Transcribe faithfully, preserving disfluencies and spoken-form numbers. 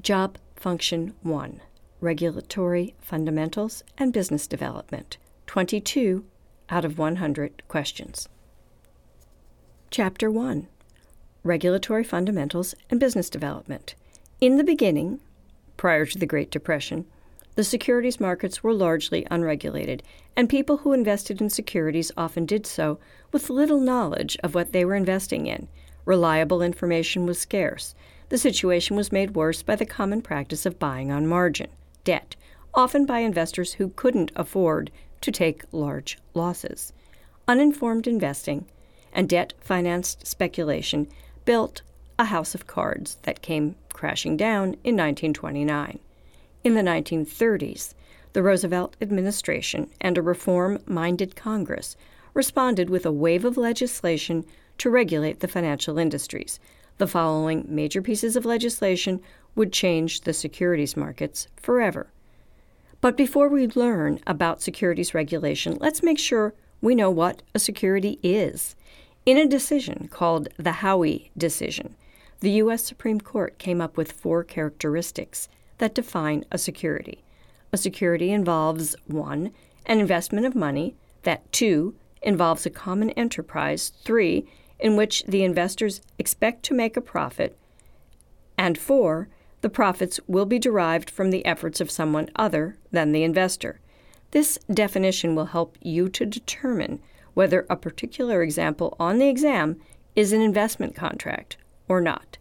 Job Function one, Regulatory Fundamentals and Business Development, twenty-two out of one hundred questions. Chapter one, Regulatory Fundamentals and Business Development. In the beginning, prior to the Great Depression, the securities markets were largely unregulated, and people who invested in securities often did so with little knowledge of what they were investing in. Reliable information was scarce. The situation was made worse by the common practice of buying on margin, debt, often by investors who couldn't afford to take large losses. Uninformed investing and debt-financed speculation built a house of cards that came crashing down in nineteen twenty-nine. In the nineteen thirties, the Roosevelt administration and a reform-minded Congress responded with a wave of legislation to regulate the financial industries. The following major pieces of legislation would change the securities markets forever. But before we learn about securities regulation, let's make sure we know what a security is. In a decision called the Howey decision, the U S Supreme Court came up with four characteristics that define a security. A security involves one, an investment of money, that two, involves a common enterprise, three, in which the investors expect to make a profit, and four, the profits will be derived from the efforts of someone other than the investor. This definition will help you to determine whether a particular example on the exam is an investment contract or not.